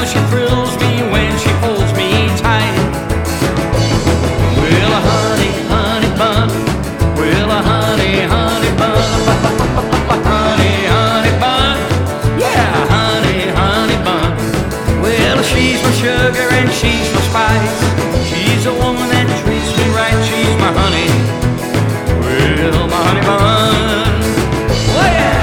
how she thrills me when she holds me tight. Well, a honey, honey bun. Well, a honey, honey bun. Honey, honey bun. Yeah, honey, honey bun. Well, she's my sugar and she's my spice. She's a woman that treats me right. She's my honey. Well, my honey bun. Oh, yeah.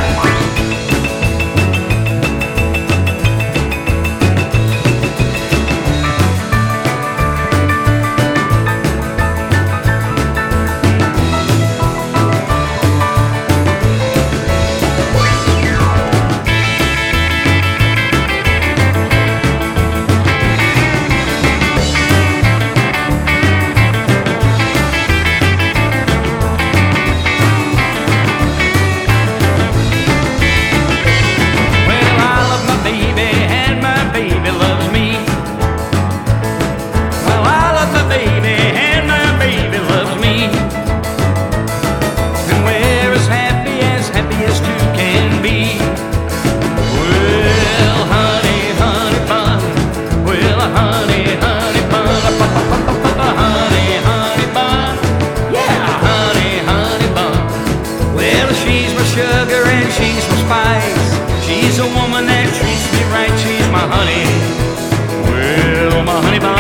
Sugar and she's my spice. She's a woman that treats me right. She's my honey. Well, my honey bun.